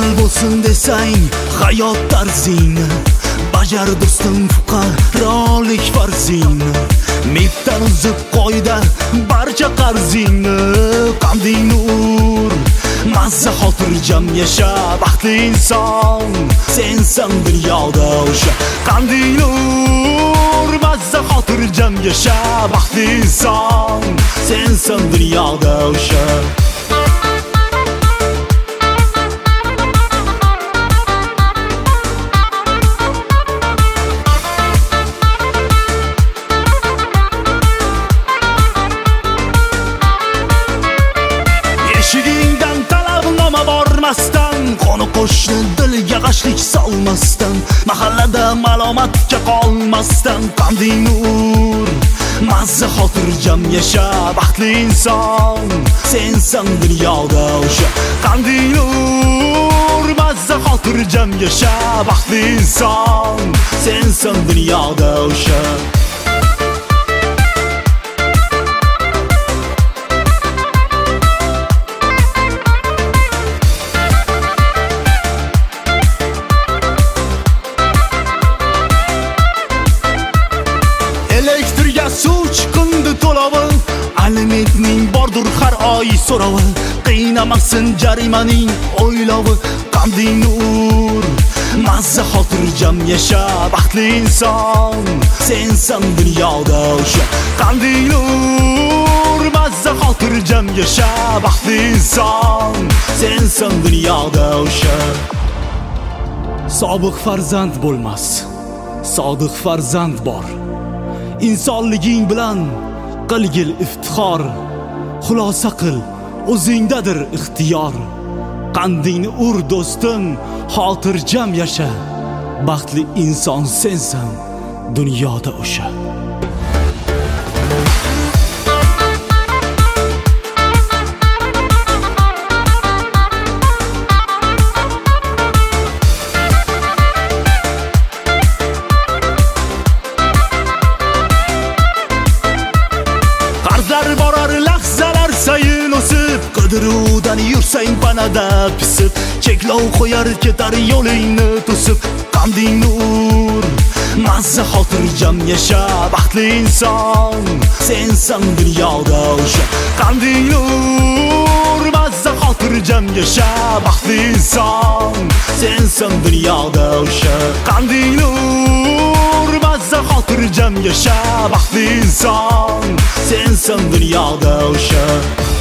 Halol bo'lsin desang hayot tarzingni, bajar do'stim fuqarolik farzingni. Mibdan uzib qo'yda barcha qarzingni. Qanding nur, mazza xotirjam yasha baxtli inson. Sensan dunyoda o'sha. Qanding nur, mazza xotirjam yasha baxtli inson. Sensan dunyoda o'sha. Eshigingdan talabnoma bormasdan, qoni qo'shni dilga g'ashlik solmasdan, mahallada malomatga qolmasdan. Qanding nur, mazza xotirjam yasha baxtli inson. Sensan dunyoda o'sha. Qanding nur, mazza xotirjam yasha baxtli inson. Sensan dunyoda o'sha. Elektrga suv chiqindi to'lovi, alimentning bordur har oy so'rovi. Qiynamasin jarimaning o'ylovi. Qanding nur, mazza xotirjam yasha baxtli inson. Sensan dunyoda o'sha. Qanding nur, mazza xotirjam yasha baxtli inson. Sensan dunyoda o'sha. Sobiq farzand bo'lmas, sodiq farzand bor. İnsonliging bilan qilgil iftixor. Xulosa qil, o'zingdadir ixtiyor. Qandingni ur do'stim, xotirjam yasha. Baxtli inson sensan dunyoda o'sha. Borar lahzalar sayin o'sib, qidiruvdan yursang panada pisib, cheklov qo'yar ketar yo'lingni to'sib. Qanding nur, mazza xotirjam yasha baxtli inson. Sensan dunyoda o'sha. Qanding nur, mazza xotirjam yasha baxtli inson. Sensan dunyoda o'sha. Qanding nur, mazza xotirjam yasha baxtli inson. Sensan dunyoda o'sha.